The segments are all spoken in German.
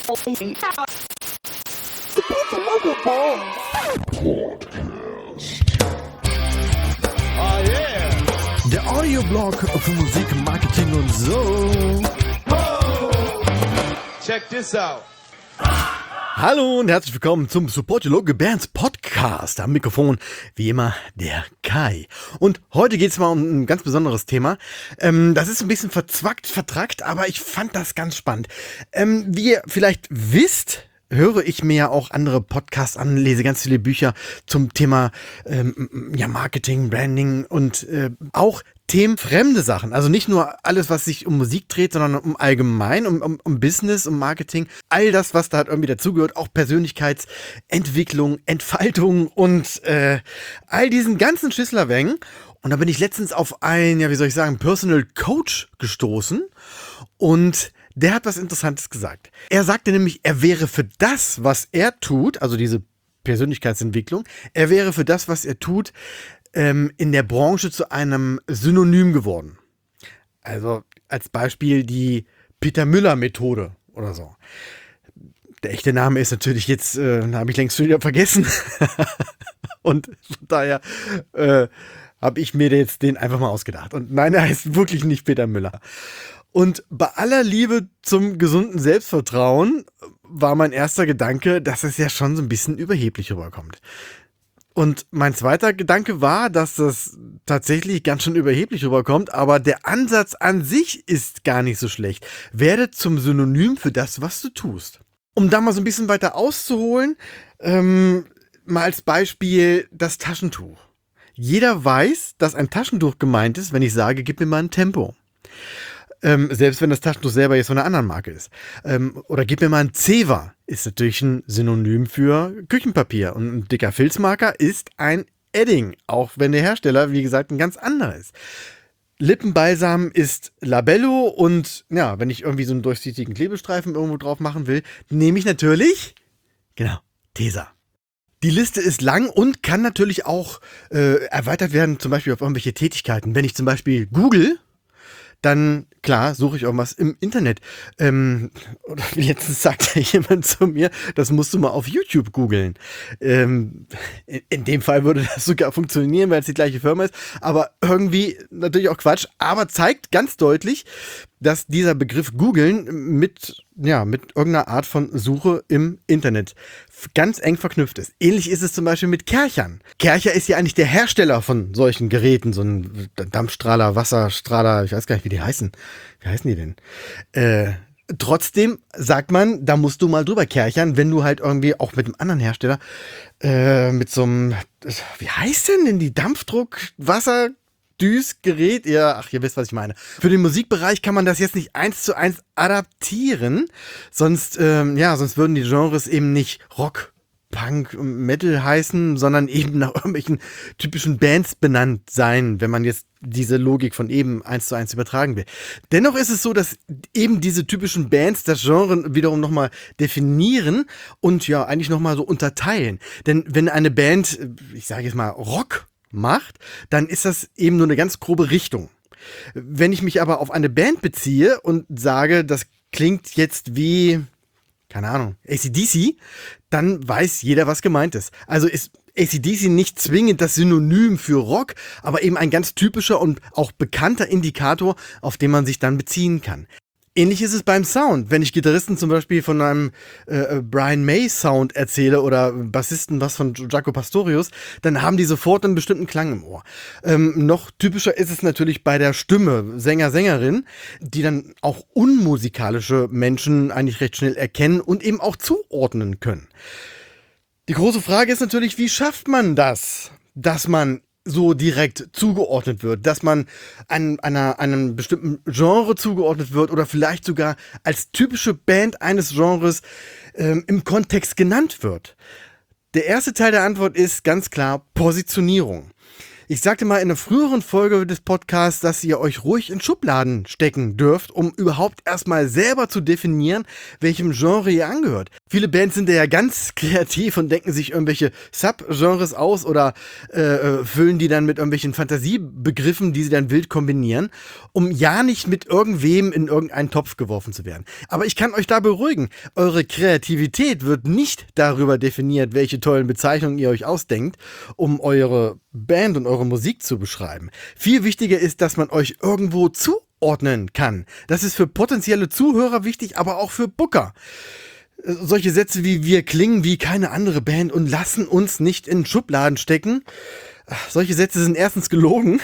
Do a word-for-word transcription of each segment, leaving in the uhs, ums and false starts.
Oh yeah. Der Audioblog für Musik, Marketing und so. Check this out. Hallo und herzlich willkommen zum Support Your Local Bands Podcast. Am Mikrofon, wie immer, der Kai. Und heute geht es mal um ein ganz besonderes Thema. Ähm, das ist ein bisschen verzwackt, vertrackt, aber ich fand das ganz spannend. Ähm, wie ihr vielleicht wisst, höre ich mir ja auch andere Podcasts an, lese ganz viele Bücher zum Thema ähm, ja, Marketing, Branding und äh, auch themenfremde Sachen. Also nicht nur alles, was sich um Musik dreht, sondern um allgemein, um, um, um Business, um Marketing. All das, was da halt irgendwie dazugehört, auch Persönlichkeitsentwicklung, Entfaltung und äh, all diesen ganzen Schisslerwängen. Und da bin ich letztens auf einen, ja wie soll ich sagen, Personal Coach gestoßen und der hat was Interessantes gesagt. Er sagte nämlich, er wäre für das, was er tut, also diese Persönlichkeitsentwicklung, er wäre für das, was er tut, ähm, in der Branche zu einem Synonym geworden. Also als Beispiel die Peter-Müller-Methode oder so. Der echte Name ist natürlich jetzt, äh, habe ich längst schon wieder vergessen. Und von daher äh, habe ich mir jetzt den einfach mal ausgedacht. Und nein, er heißt wirklich nicht Peter Müller. Und bei aller Liebe zum gesunden Selbstvertrauen war mein erster Gedanke, dass es ja schon so ein bisschen überheblich rüberkommt. Und mein zweiter Gedanke war, dass das tatsächlich ganz schön überheblich rüberkommt, aber der Ansatz an sich ist gar nicht so schlecht. Werde zum Synonym für das, was du tust. Um da mal so ein bisschen weiter auszuholen, ähm, mal als Beispiel das Taschentuch. Jeder weiß, dass ein Taschentuch gemeint ist, wenn ich sage, gib mir mal ein Tempo. Ähm, selbst wenn das Taschentuch selber jetzt von einer anderen Marke ist. Ähm, oder gib mir mal ein Zewa, ist natürlich ein Synonym für Küchenpapier. Und ein dicker Filzmarker ist ein Edding, auch wenn der Hersteller, wie gesagt, ein ganz anderer ist. Lippenbalsam ist Labello und ja, wenn ich irgendwie so einen durchsichtigen Klebestreifen irgendwo drauf machen will, nehme ich natürlich, genau, Tesa. Die Liste ist lang und kann natürlich auch äh, erweitert werden, zum Beispiel auf irgendwelche Tätigkeiten. Wenn ich zum Beispiel google, dann, klar, suche ich irgendwas im Internet. Ähm, oder wie letztens sagte jemand zu mir, das musst du mal auf YouTube googeln. Ähm, in, in dem Fall würde das sogar funktionieren, weil es die gleiche Firma ist. Aber irgendwie natürlich auch Quatsch. Aber zeigt ganz deutlich, dass dieser Begriff googeln mit, ja, mit irgendeiner Art von Suche im Internet ganz eng verknüpft ist. Ähnlich ist es zum Beispiel mit Kärchern. Kärcher ist ja eigentlich der Hersteller von solchen Geräten, so ein Dampfstrahler, Wasserstrahler, ich weiß gar nicht, wie die heißen. Wie heißen die denn? Äh, trotzdem sagt man, da musst du mal drüber kärchern, wenn du halt irgendwie auch mit einem anderen Hersteller äh, mit so einem, wie heißt denn denn die Dampfdruck, Wasser Düsgerät, ja, ach, ihr wisst, was ich meine. Für den Musikbereich kann man das jetzt nicht eins zu eins adaptieren, sonst, ähm, ja, sonst würden die Genres eben nicht Rock, Punk, Metal heißen, sondern eben nach irgendwelchen typischen Bands benannt sein, wenn man jetzt diese Logik von eben eins zu eins übertragen will. Dennoch ist es so, dass eben diese typischen Bands das Genre wiederum nochmal definieren und ja, eigentlich nochmal so unterteilen. Denn wenn eine Band, ich sage jetzt mal Rock macht, dann ist das eben nur eine ganz grobe Richtung. Wenn ich mich aber auf eine Band beziehe und sage, das klingt jetzt wie, keine Ahnung, A C D C, dann weiß jeder, was gemeint ist. Also ist A C D C nicht zwingend das Synonym für Rock, aber eben ein ganz typischer und auch bekannter Indikator, auf den man sich dann beziehen kann. Ähnlich ist es beim Sound. Wenn ich Gitarristen zum Beispiel von einem äh, Brian May Sound erzähle oder Bassisten was von Jaco Pastorius, dann haben die sofort einen bestimmten Klang im Ohr. Ähm, noch typischer ist es natürlich bei der Stimme, Sänger, Sängerin, die dann auch unmusikalische Menschen eigentlich recht schnell erkennen und eben auch zuordnen können. Die große Frage ist natürlich, wie schafft man das, dass man so direkt zugeordnet wird, dass man an, einer, einem bestimmten Genre zugeordnet wird oder vielleicht sogar als typische Band eines Genres ähm, im Kontext genannt wird. Der erste Teil der Antwort ist ganz klar Positionierung. Ich sagte mal in einer früheren Folge des Podcasts, dass ihr euch ruhig in Schubladen stecken dürft, um überhaupt erstmal selber zu definieren, welchem Genre ihr angehört. Viele Bands sind ja ganz kreativ und denken sich irgendwelche Subgenres aus oder äh, füllen die dann mit irgendwelchen Fantasiebegriffen, die sie dann wild kombinieren, um ja nicht mit irgendwem in irgendeinen Topf geworfen zu werden. Aber ich kann euch da beruhigen, eure Kreativität wird nicht darüber definiert, welche tollen Bezeichnungen ihr euch ausdenkt, um eure Band und eure Musik zu beschreiben. Viel wichtiger ist, dass man euch irgendwo zuordnen kann. Das ist für potenzielle Zuhörer wichtig, aber auch für Booker. Solche Sätze wie wir klingen wie keine andere Band und lassen uns nicht in Schubladen stecken. Solche Sätze sind erstens gelogen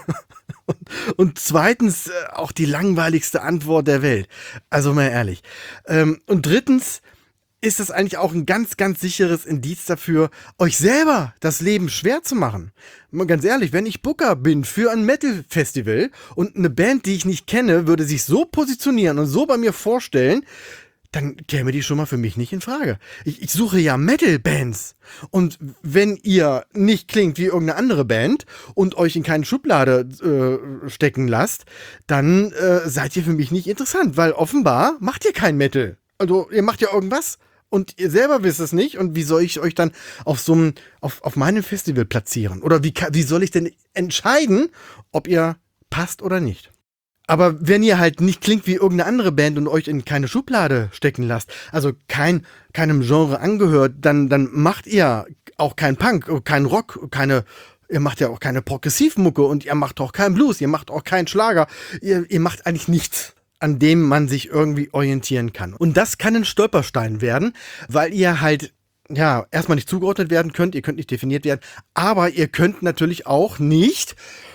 und, und zweitens auch die langweiligste Antwort der Welt. Also mal ehrlich. Und drittens ist das eigentlich auch ein ganz, ganz sicheres Indiz dafür, euch selber das Leben schwer zu machen. Mal ganz ehrlich, wenn ich Booker bin für ein Metal-Festival und eine Band, die ich nicht kenne, würde sich so positionieren und so bei mir vorstellen, dann käme die schon mal für mich nicht in Frage. Ich, ich suche ja Metal-Bands. Und wenn ihr nicht klingt wie irgendeine andere Band und euch in keine Schublade äh, stecken lasst, dann äh, seid ihr für mich nicht interessant, weil offenbar macht ihr kein Metal. Also ihr macht ja irgendwas und ihr selber wisst es nicht. Und wie soll ich euch dann auf so einem, auf, auf meinem Festival platzieren? Oder wie, wie soll ich denn entscheiden, ob ihr passt oder nicht? Aber wenn ihr halt nicht klingt wie irgendeine andere Band und euch in keine Schublade stecken lasst, also kein, keinem Genre angehört, dann, dann macht ihr auch kein Punk, kein Rock, keine, ihr macht ja auch keine Progressivmucke und ihr macht auch keinen Blues, ihr macht auch keinen Schlager, ihr, ihr macht eigentlich nichts, an dem man sich irgendwie orientieren kann. Und das kann ein Stolperstein werden, weil ihr halt ja erstmal nicht zugeordnet werden könnt, ihr könnt nicht definiert werden, aber ihr könnt natürlich auch nicht,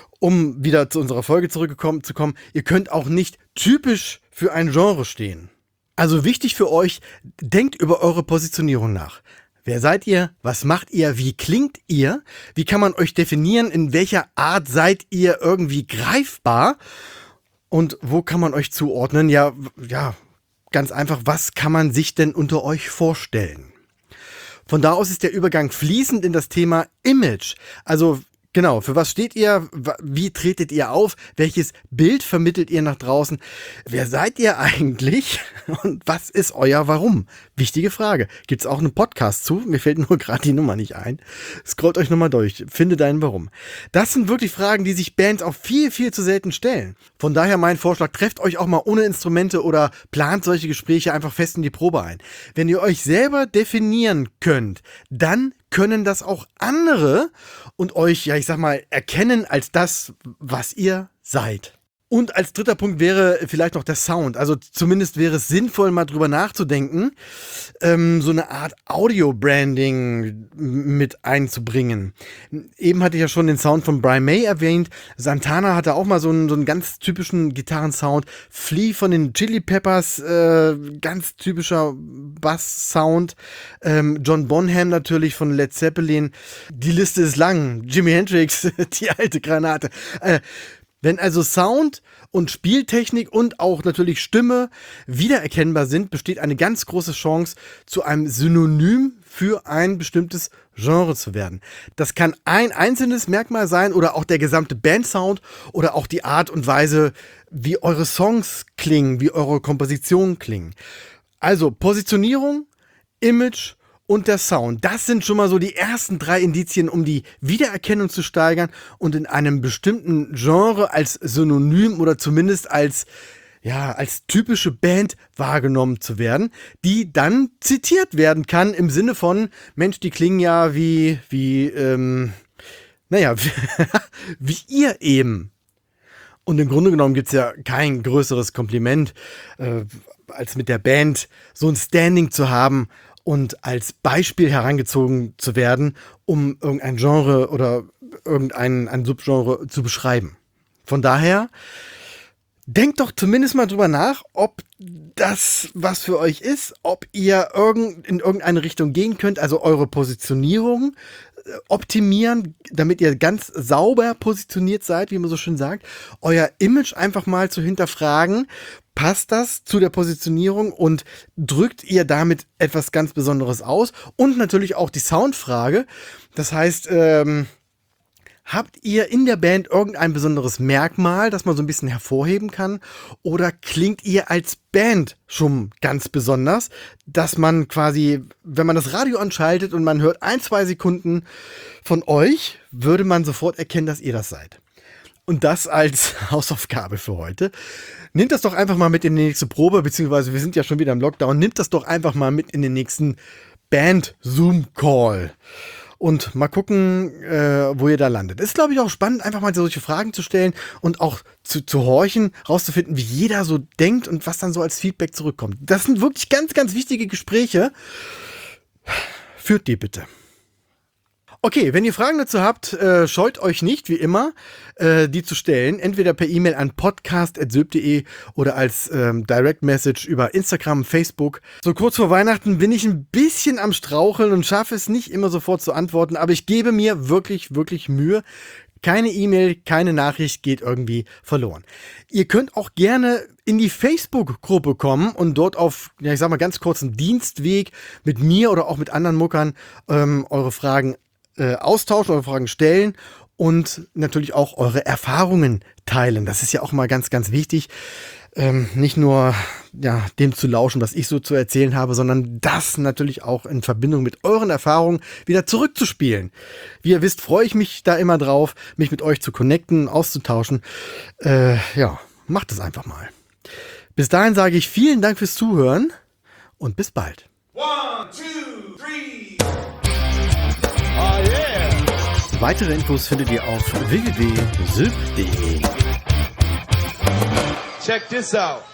um wieder zu unserer Folge zurückgekommen zu kommen, ihr könnt auch nicht typisch für ein Genre stehen. Also wichtig für euch, denkt über eure Positionierung nach. Wer seid ihr? Was macht ihr? Wie klingt ihr? Wie kann man euch definieren? In welcher Art seid ihr irgendwie greifbar? Und wo kann man euch zuordnen? Ja, ja, ganz einfach, was kann man sich denn unter euch vorstellen? Von da aus ist der Übergang fließend in das Thema Image. Also genau, für was steht ihr? Wie tretet ihr auf? Welches Bild vermittelt ihr nach draußen? Wer seid ihr eigentlich? Und was ist euer Warum? Wichtige Frage. Gibt's auch einen Podcast zu? Mir fällt nur gerade die Nummer nicht ein. Scrollt euch nochmal durch. Finde deinen Warum. Das sind wirklich Fragen, die sich Bands auch viel, viel zu selten stellen. Von daher mein Vorschlag, trefft euch auch mal ohne Instrumente oder plant solche Gespräche einfach fest in die Probe ein. Wenn ihr euch selber definieren könnt, dann können das auch andere und euch, ja, ich sag mal, erkennen als das, was ihr seid. Und als dritter Punkt wäre vielleicht noch der Sound. Also zumindest wäre es sinnvoll, mal drüber nachzudenken, ähm, so eine Art Audio-Branding mit einzubringen. Eben hatte ich ja schon den Sound von Brian May erwähnt. Santana hatte auch mal so einen, so einen ganz typischen Gitarrensound. Flea von den Chili Peppers, äh, ganz typischer Bass-Sound. Ähm, John Bonham natürlich von Led Zeppelin. Die Liste ist lang. Jimi Hendrix, die alte Granate. Äh, Wenn also Sound und Spieltechnik und auch natürlich Stimme wiedererkennbar sind, besteht eine ganz große Chance, zu einem Synonym für ein bestimmtes Genre zu werden. Das kann ein einzelnes Merkmal sein oder auch der gesamte Bandsound oder auch die Art und Weise, wie eure Songs klingen, wie eure Kompositionen klingen. Also Positionierung, Image und der Sound, das sind schon mal so die ersten drei Indizien, um die Wiedererkennung zu steigern und in einem bestimmten Genre als Synonym oder zumindest als, ja, als typische Band wahrgenommen zu werden, die dann zitiert werden kann im Sinne von, Mensch, die klingen ja wie, wie, ähm, naja, wie ihr eben. Und im Grunde genommen gibt's ja kein größeres Kompliment, äh, als mit der Band so ein Standing zu haben und als Beispiel herangezogen zu werden, um irgendein Genre oder irgendein ein Subgenre zu beschreiben. Von daher, denkt doch zumindest mal drüber nach, ob das was für euch ist, ob ihr irgend, in irgendeine Richtung gehen könnt, also eure Positionierung optimieren, damit ihr ganz sauber positioniert seid, wie man so schön sagt, euer Image einfach mal zu hinterfragen, passt das zu der Positionierung und drückt ihr damit etwas ganz Besonderes aus? Und natürlich auch die Soundfrage, das heißt, ähm, Habt ihr in der Band irgendein besonderes Merkmal, das man so ein bisschen hervorheben kann? Oder klingt ihr als Band schon ganz besonders, dass man quasi, wenn man das Radio anschaltet und man hört ein, zwei Sekunden von euch, würde man sofort erkennen, dass ihr das seid? Und das als Hausaufgabe für heute. Nehmt das doch einfach mal mit in die nächste Probe, beziehungsweise wir sind ja schon wieder im Lockdown. Nehmt das doch einfach mal mit in den nächsten Band-Zoom-Call. Und mal gucken, äh, wo ihr da landet. Ist, glaube ich, auch spannend, einfach mal solche Fragen zu stellen und auch zu, zu horchen, rauszufinden, wie jeder so denkt und was dann so als Feedback zurückkommt. Das sind wirklich ganz, ganz wichtige Gespräche. Führt die bitte. Okay, wenn ihr Fragen dazu habt, äh, scheut euch nicht, wie immer, äh, die zu stellen. Entweder per E-Mail an podcast at sylp punkt de oder als ähm, Direct Message über Instagram, Facebook. So kurz vor Weihnachten bin ich ein bisschen am Straucheln und schaffe es nicht immer sofort zu antworten, aber ich gebe mir wirklich, wirklich Mühe. Keine E-Mail, keine Nachricht geht irgendwie verloren. Ihr könnt auch gerne in die Facebook-Gruppe kommen und dort auf, ja, ich sag mal, ganz kurzen Dienstweg mit mir oder auch mit anderen Muckern ähm, eure Fragen Äh, austauschen, eure Fragen stellen und natürlich auch eure Erfahrungen teilen. Das ist ja auch mal ganz, ganz wichtig. Ähm, nicht nur ja, dem zu lauschen, was ich so zu erzählen habe, sondern das natürlich auch in Verbindung mit euren Erfahrungen wieder zurückzuspielen. Wie ihr wisst, freue ich mich da immer drauf, mich mit euch zu connecten, auszutauschen. Äh, ja, macht es einfach mal. Bis dahin sage ich vielen Dank fürs Zuhören und bis bald. One, two, three. Oh yeah. Weitere Infos findet ihr auf w w w punkt sylp punkt de. Check this out.